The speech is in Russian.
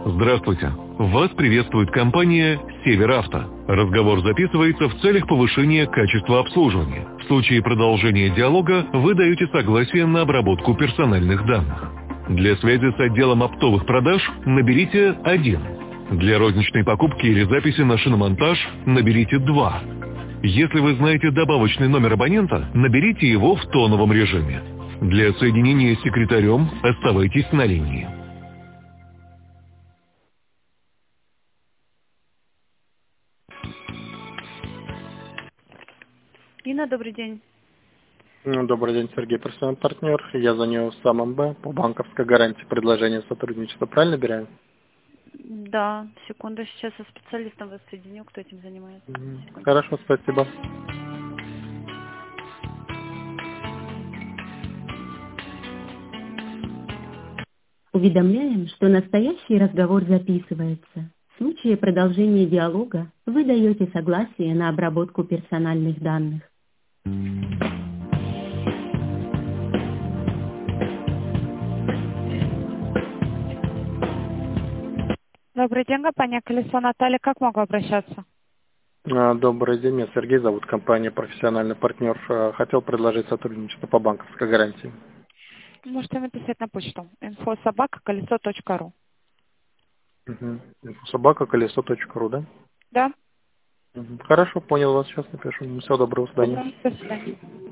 Здравствуйте. Вас приветствует компания «Северавто». Разговор записывается в целях повышения качества обслуживания. В случае продолжения диалога вы даете согласие на обработку персональных данных. Для связи с отделом оптовых продаж наберите 1. Для розничной покупки или записи на шиномонтаж наберите 2. Если вы знаете добавочный номер абонента, наберите его в тоновом режиме. Для соединения с секретарем оставайтесь на линии. Инна, добрый день. Добрый день, Сергей, профессиональный партнер. Я звоню в самом Б по банковской гарантии предложения сотрудничества. Правильно набираю? Да, секунду, сейчас со специалистом вас соединю, кто этим занимается. Секунду. Хорошо, спасибо. Уведомляем, что настоящий разговор записывается. В случае продолжения диалога вы даете согласие на обработку персональных данных. Добрый день, компания «Колесо». Наталья, как могу обращаться? Добрый день, меня Сергей зовут, компания «Профессиональный партнер». Хотел предложить сотрудничество по банковской гарантии. Можете написать на почту info@колесо.ру. Собака.колесо.ру, да? Да. Хорошо, понял вас, сейчас напишу. Всего доброго, до свидания. До свидания.